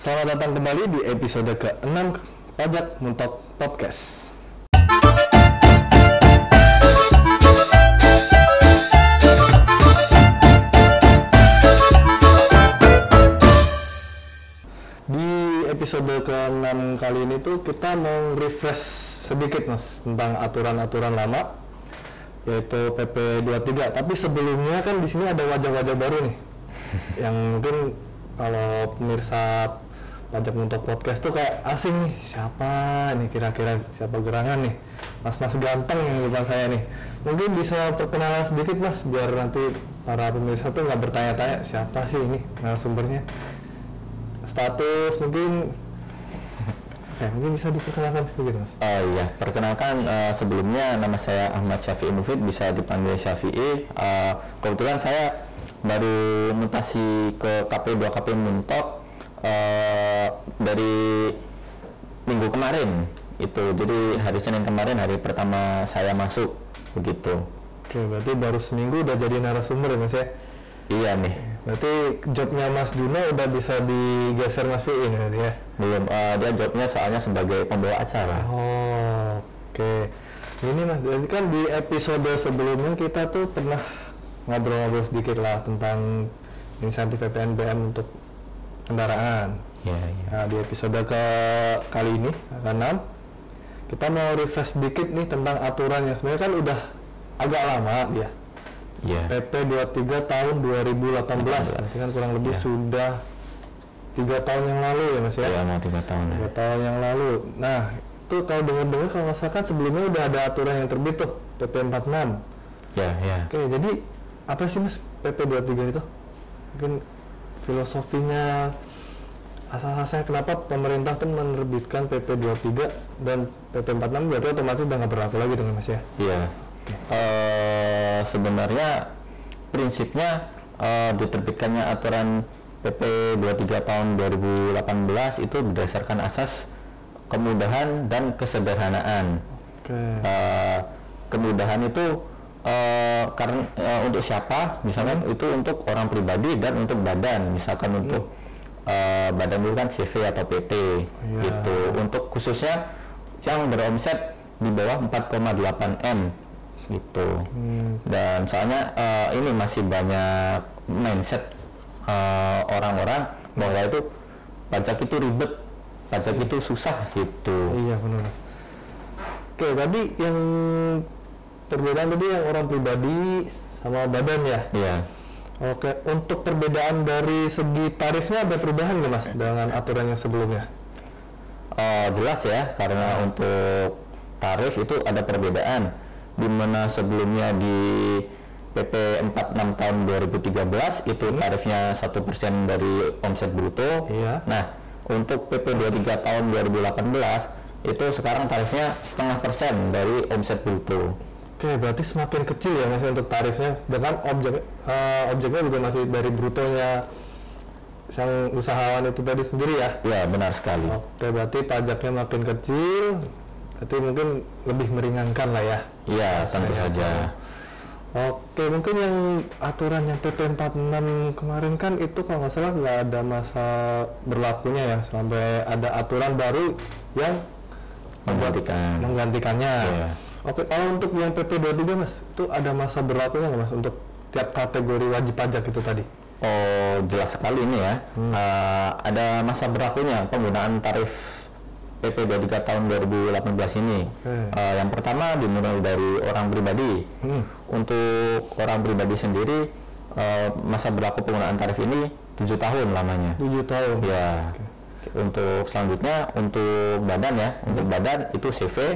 Selamat datang kembali di episode ke-6 Pajak Mentok Podcast. Di episode ke-6 kali ini tuh kita mau refresh sedikit mas tentang aturan-aturan lama, yaitu PP 23. Tapi sebelumnya kan di sini ada wajah-wajah baru nih yang mungkin kalau pemirsa Pajak Mentok Podcast tuh kayak asing nih, siapa nih kira-kira, siapa gerangan nih, mas-mas ganteng yang depan saya nih. Mungkin bisa perkenalan sedikit mas, biar nanti para pemirsa tuh nggak bertanya-tanya siapa sih ini narasumbernya. Status mungkin, mungkin bisa diperkenalkan sedikit mas. Oh iya, perkenalkan sebelumnya nama saya Ahmad Syafi'i Mufid, bisa dipanggil Syafi'i. Kebetulan saya baru mutasi ke KP 2 KP Mentok dari minggu kemarin itu, jadi hari Senin kemarin hari pertama saya masuk begitu. Oke, berarti baru seminggu udah jadi narasumber ya mas ya? Iya nih. Berarti jobnya Mas Juno udah bisa digeser Mas Fi'in ya? Belum, dia jobnya soalnya sebagai pembawa acara. Oh, oke. Ini mas, jadi kan di episode sebelumnya kita tuh pernah ngobrol-ngobrol sedikit lah tentang insentif PPNBM untuk kendaraan. Iya, iya. Nah, di episode kali ini, ke-6, kita mau refresh sedikit nih tentang aturannya. Sebenarnya kan udah agak lama dia. Iya. PP 23 tahun 2018, berarti kan kurang lebih sudah 3 tahun yang lalu ya mas ya? Iya, mau 3 tahun. 3 tahun yang lalu. Nah, itu kalau dengar-dengar kalau masakan sebelumnya udah ada aturan yang terbit tuh, PP 46. Ya, ya. Oke, jadi apa sih mas PP 23 itu? Mungkin filosofinya, asal-asalnya kenapa pemerintah tuh menerbitkan PP 23 dan PP 46 berarti otomatis udah nggak berlaku lagi dengan mas ya? Iya. Sebenarnya prinsipnya diterbitkannya aturan PP 23 tahun 2018 itu berdasarkan asas kemudahan dan kesederhanaan. Kemudahan itu karena untuk siapa, misalkan itu untuk orang pribadi dan untuk badan, misalkan untuk badan itu kan CV atau PT gitu. Untuk khususnya yang beromset di bawah 4,8 M gitu. Dan soalnya ini masih banyak mindset orang-orang bahwa itu pajak itu ribet, pajak itu susah gitu. Iya benar. Oke, tadi yang perbedaan tadi yang orang pribadi sama badan ya? Iya. Oke, untuk perbedaan dari segi tarifnya ada perubahan nggak mas dengan aturan yang sebelumnya? Jelas ya, karena untuk tarif itu ada perbedaan, di mana sebelumnya di PP 46 tahun 2013 itu tarifnya 1% dari omset bruto. Iya. Nah, untuk PP 23 tahun 2018 itu sekarang tarifnya 0,5% dari omset bruto. Oke, berarti semakin kecil ya mas untuk tarifnya, dengan objeknya juga masih dari brutonya sang usahawan itu tadi sendiri ya? Ya, benar sekali. Oke, berarti pajaknya makin kecil, berarti mungkin lebih meringankan lah ya? Iya, tentu saja. Oke, mungkin yang aturan yang PP 46 kemarin kan itu kalau nggak salah nggak ada masa berlakunya ya, sampai ada aturan baru yang menggantikannya. Yeah. Oke, kalau untuk yang PP 23 mas, itu ada masa berlakunya nggak mas untuk tiap kategori wajib pajak itu tadi? Oh, jelas sekali ini ya. Ada masa berlakunya penggunaan tarif PP 23 tahun 2018 ini. Yang pertama dimulai dari orang pribadi. Untuk orang pribadi sendiri masa berlaku penggunaan tarif ini 7 tahun lamanya. 7 tahun? Ya. Untuk selanjutnya untuk badan ya, untuk badan itu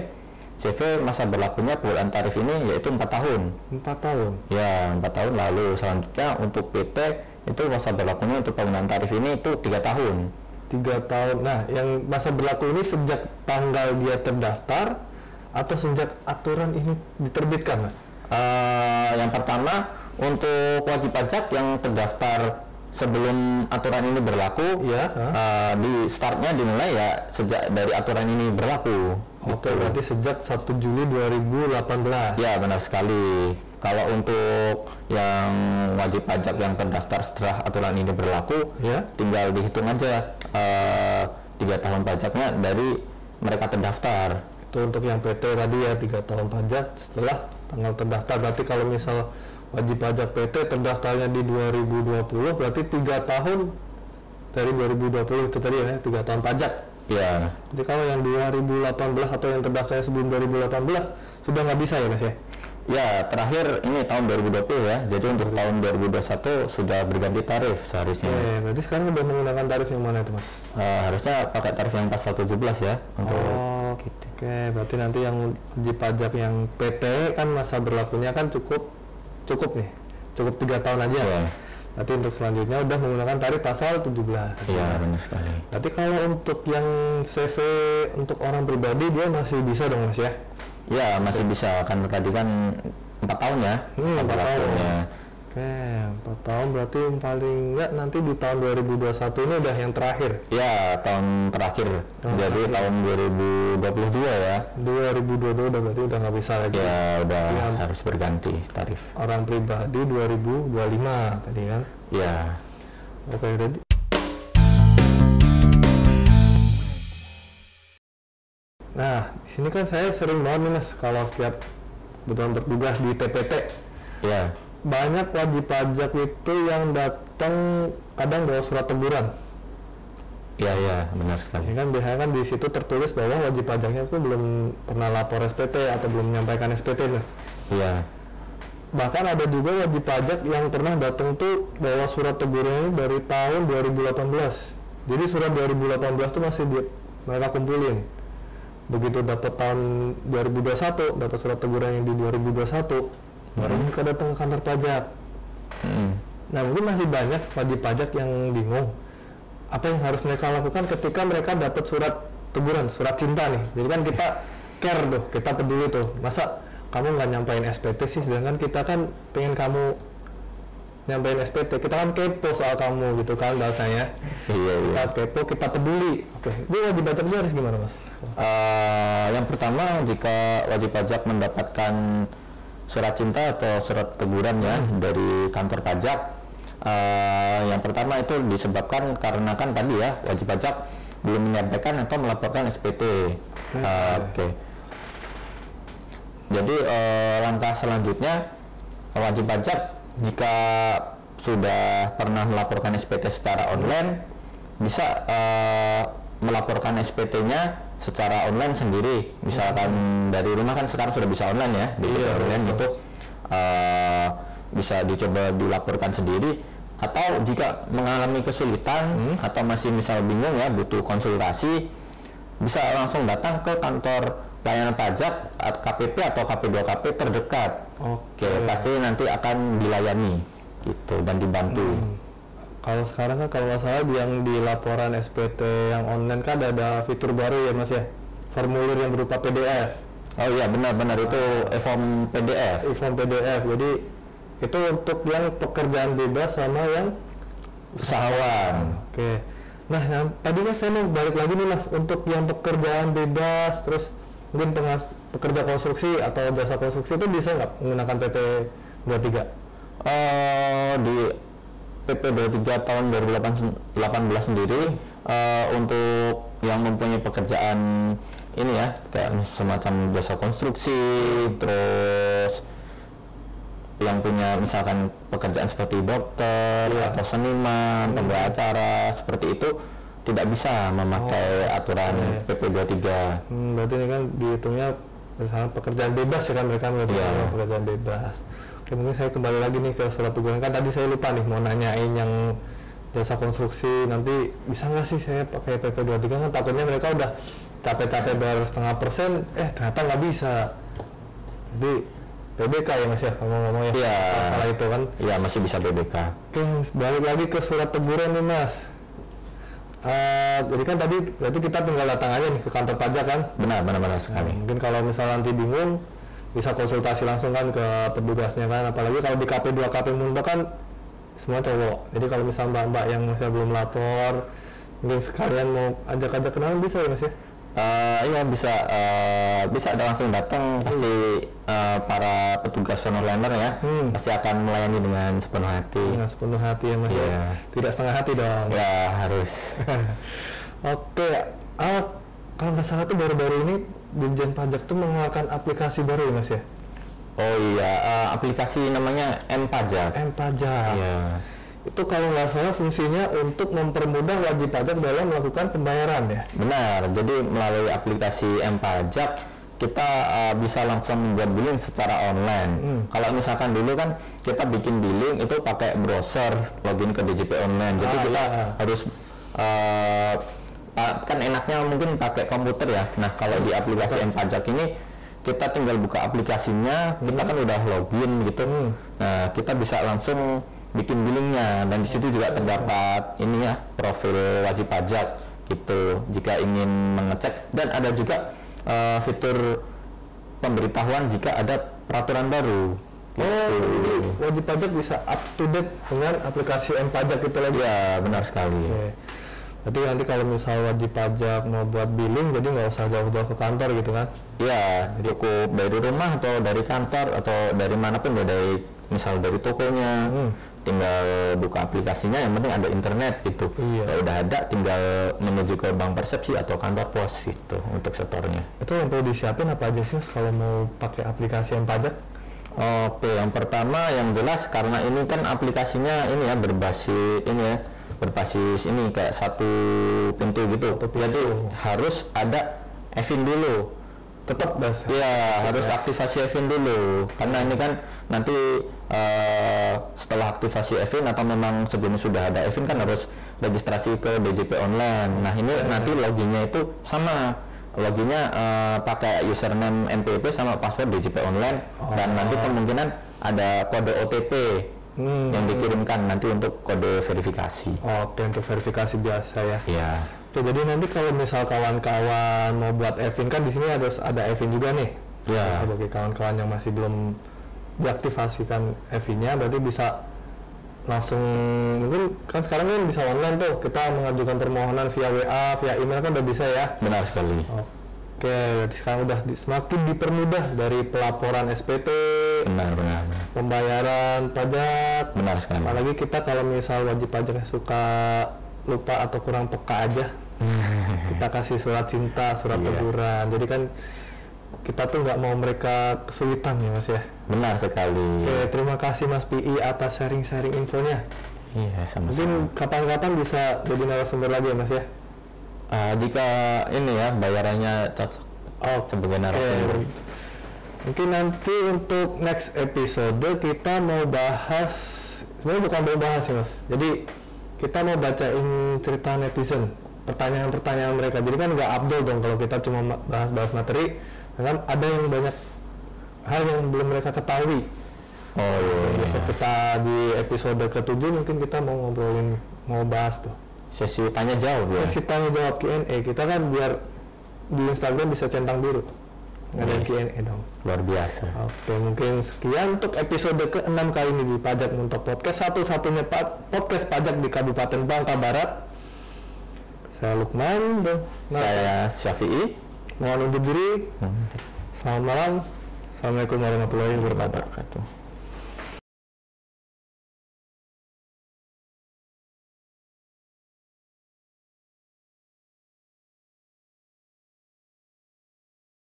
CV masa berlakunya penggunaan tarif ini yaitu 4 tahun. 4 tahun? Ya, 4 tahun. Lalu selanjutnya untuk PT itu masa berlakunya untuk penggunaan tarif ini itu 3 tahun. 3 tahun. Nah, yang masa berlaku ini sejak tanggal dia terdaftar atau sejak aturan ini diterbitkan, mas? Yang pertama untuk wajib pajak yang terdaftar sebelum aturan ini berlaku, di startnya dimulai ya sejak dari aturan ini berlaku. Oke, berarti sejak 1 Juli 2018. Ya, benar sekali. Kalau untuk yang wajib pajak yang terdaftar setelah aturan ini berlaku, Ya. tinggal dihitung aja 3 tahun pajaknya dari mereka terdaftar. Itu untuk yang PT tadi ya 3 tahun pajak setelah tanggal terdaftar. Berarti kalau misal wajib pajak PT terdaftarnya di 2020 berarti 3 tahun dari 2020 itu tadi ya 3 tahun pajak. Ya, Jadi kalau yang 2018 atau yang terdaftarnya sebelum 2018 sudah nggak bisa ya Mas ya? ya terakhir ini tahun 2020 ya. Jadi untuk tahun 2021 sudah berganti tarif seharusnya. Berarti sekarang udah menggunakan tarif yang mana itu Mas? Harusnya pakai tarif yang pasal 17 ya untuk gitu. Oke, berarti nanti yang wajib pajak yang PT kan masa berlakunya kan cukup nih, cukup 3 tahun aja. Ya. Berarti untuk selanjutnya udah menggunakan tarif pasal 17. Iya, benar sekali. Berarti kalau untuk yang CV untuk orang pribadi dia masih bisa dong Mas ya? Ya, masih bisa kan tadi kan 4 tahun ya. 4 tahun. berlakunya. Oke, 4 tahun berarti paling enggak nanti di tahun 2021 ini udah yang terakhir. Ya, tahun terakhir. Jadi tahun 2022 ya. 2022 udah berarti udah nggak bisa lagi. Ya, udah Ya. harus berganti tarif. Orang pribadi 2025 tadi kan. Ya. Oke, berarti nah, di sini kan saya sering banget nih Mas kalau setiap kebetulan bertugas di TPT Ya. banyak wajib pajak itu yang datang kadang bawa surat teguran. Ya, ya, benar sekali. Ya kan biasanya kan di situ tertulis bahwa wajib pajaknya itu belum pernah lapor SPT atau belum menyampaikan SPT tuh. Iya. Bahkan ada juga wajib pajak yang pernah datang tuh bawa surat tegurannya dari tahun 2018. Jadi surat 2018 tuh masih mereka kumpulin. Begitu dapat tahun 2021 dapat surat teguran yang di 2021 baru mereka datang ke kantor pajak. Nah mungkin masih banyak wajib pajak yang bingung apa yang harus mereka lakukan ketika mereka dapat surat teguran, surat cinta nih. Jadi kan kita care tuh, kita peduli tuh. Masa kamu nggak nyampein SPT sih, sedangkan kita kan pengen kamu nyampein SPT, kita kan kepo soal kamu gitu kan bahasanya. Iya, iya. Kita kepo, kita peduli. Oke, ini wajib pajaknya harus gimana Mas? Yang pertama, jika wajib pajak mendapatkan surat cinta atau surat teguran ya dari kantor pajak, yang pertama itu disebabkan karena kan tadi ya wajib pajak belum menyampaikan atau melaporkan SPT. Oke. Jadi langkah selanjutnya wajib pajak jika sudah pernah melaporkan SPT secara online bisa melaporkan SPT-nya secara online sendiri. Misalkan dari rumah kan sekarang sudah bisa online ya, di online itu bisa dicoba dilaporkan sendiri. Atau jika mengalami kesulitan atau masih misal bingung ya butuh konsultasi, bisa langsung datang ke kantor pelayanan pajak KPP atau KP2KP terdekat. Oke, pasti nanti akan dilayani gitu dan dibantu. Kalau sekarang kan kalau nggak salah yang di laporan SPT yang online kan ada fitur baru ya Mas ya, formulir yang berupa PDF. Oh iya benar-benar itu e-form PDF. E-form PDF. Jadi itu untuk yang pekerjaan bebas sama yang usahawan. Oke. Nah, yang tadi kan saya mau balik lagi nih Mas untuk yang pekerjaan bebas terus mungkin pekerja konstruksi atau jasa konstruksi itu bisa nggak menggunakan PP 23? Di PP 23 tahun 2018 sendiri untuk yang mempunyai pekerjaan ini ya kayak semacam jasa konstruksi, terus yang punya misalkan pekerjaan seperti dokter atau seniman, pembawa acara seperti itu tidak bisa memakai aturan PP 23. Berarti ini kan dihitungnya misalnya pekerjaan bebas ya kan mereka mengatakan pekerjaan bebas. Oke, mungkin saya kembali lagi nih ke surat teguran. Kan tadi saya lupa nih mau nanyain yang jasa konstruksi nanti bisa nggak sih saya pakai PP 23 kan takutnya mereka udah capek-capek bayar 0,5% ternyata nggak bisa. Jadi PBK ya Mas ya kalau ngomong ya. Iya. Masalah itu kan. Iya masih bisa PBK. Oke, balik lagi ke surat teguran nih Mas. Jadi kan tadi berarti kita tinggal datang aja nih ke kantor pajak kan? Benar sekali. Mungkin kalau misalnya nanti bingung bisa konsultasi langsung kan ke petugasnya kan, apalagi kalau di KP2KP Muntah kan semua cowok. Jadi kalau misalnya mbak-mbak yang masih belum lapor, mungkin sekalian mau ajak-ajak kenalan bisa ya Mas ya? Iya bisa ada langsung datang pasti para petugas online ya pasti akan melayani dengan sepenuh hati. Dengan sepenuh hati ya Mas. Iya. Tidak setengah hati dong. Ya harus. Oke, kalau nggak salah tuh baru-baru ini Ditjen Pajak tuh mengeluarkan aplikasi baru ya Mas ya? Oh iya, aplikasi namanya M-Pajak. M-Pajak. Iya. Itu kalau nggak salah fungsinya untuk mempermudah wajib pajak dalam melakukan pembayaran ya? Benar, jadi melalui aplikasi M-Pajak kita bisa langsung membuat billing secara online. Kalau misalkan dulu kan kita bikin billing itu pakai browser, login ke DJP online. Jadi kita harus kan enaknya mungkin pakai komputer ya. Nah kalau di aplikasi M-Pajak ini kita tinggal buka aplikasinya, kita kan udah login gitu. Nah kita bisa langsung bikin billingnya dan di situ juga terdapat ini ya profil wajib pajak gitu jika ingin mengecek, dan ada juga fitur pemberitahuan jika ada peraturan baru. Jadi wajib pajak bisa up to date dengan aplikasi M-Pajak itu lagi? Ya benar sekali. Oke. Berarti nanti kalau misal wajib pajak mau buat billing jadi nggak usah jauh-jauh ke kantor gitu kan? Ya cukup dari rumah atau dari kantor atau dari manapun ya, dari misal dari tokonya, tinggal buka aplikasinya, yang penting ada internet gitu. Kalau udah ada tinggal menuju ke bank persepsi atau kantor pos gitu untuk setornya. Itu yang perlu disiapin apa aja sih Mas kalau mau pakai aplikasi M-Pajak? Oke, yang pertama yang jelas karena ini kan aplikasinya ini ya berbasis ini kayak satu pintu gitu. Jadi harus ada EVIN dulu. Tetap harus aktivasi EVIN dulu karena ini kan nanti setelah aktivasi EVIN atau memang sebelumnya sudah ada EVIN kan harus registrasi ke DJP online. Nah ini nanti loginnya itu sama, loginnya pakai username MPP sama password DJP online, dan nanti kemungkinan ada kode OTP yang dikirimkan nanti untuk kode verifikasi. Oke, untuk verifikasi biasa ya. Iya. Oke, jadi nanti kalau misal kawan-kawan mau buat EVIN kan di sini harus ada EVIN juga nih. Iya. Bagi kawan-kawan yang masih belum diaktifasikan EVIN-nya berarti bisa langsung, mungkin kan sekarang kan bisa online tuh, kita mengajukan permohonan via WA, via email kan udah bisa ya. Benar sekali. Oke, berarti sekarang udah semakin dipermudah dari pelaporan SPT, benar. pembayaran pajak. Benar sekali. Apalagi kita kalau misal wajib pajaknya suka lupa atau kurang peka aja, kita kasih surat cinta, surat teguran. Jadi kan kita tuh nggak mau mereka kesulitan ya Mas ya. Benar sekali. Oke, terima kasih Mas PI atas sharing-sharing infonya. Iya, sama-sama. Mungkin kapan-kapan bisa jadi narasumber lagi ya Mas ya. Jika ini ya bayarannya cocok sebagai narasumber. Mungkin nanti untuk next episode kita mau bahas, sebenarnya bukan mau bahas ya Mas, jadi kita mau bacain cerita netizen, pertanyaan-pertanyaan mereka. Jadi kan nggak abdol dong kalau kita cuma bahas-bahas materi, kan ada yang banyak hal yang belum mereka ketahui. Besok kita di episode ke-7 mungkin kita mau bahas tuh sesi tanya jawab ya. Sesi tanya jawab Q&A kita kan, biar di Instagram bisa centang biru. Ada Q&A dong. Luar biasa. Oke, mungkin sekian untuk episode ke-6 kali ini di Pajak Mentok Podcast, satu-satunya podcast pajak di Kabupaten Bangka Barat. Saya Lukman dan saya Syafi'i. Mohon undur diri. Selamat malam. Assalamualaikum warahmatullahi wabarakatuh.